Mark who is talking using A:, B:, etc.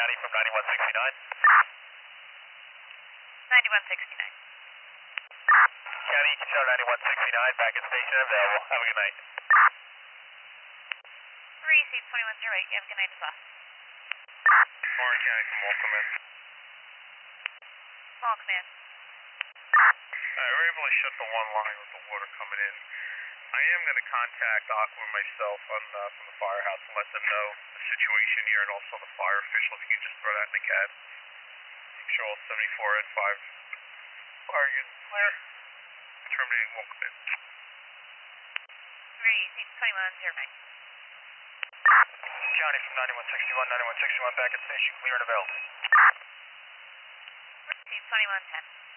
A: County from 9169.
B: 9169.
A: County, you can show 9169, back at station available. Have a good night.
B: Receive 2108. You have a good night as well.
A: Orange County from Wall Command.
B: Small command.
A: We're able to shut the one line with the water coming in. I am going to contact Aqua myself from the firehouse and let them know the situation here and also the fire official. If you can just throw that in the cab. Make sure all 74 and 5 fire units clear. Terminating one command.
B: Receive 2109.
A: County from 9161, 9161 back at station, clear and available.
B: Receive 2110.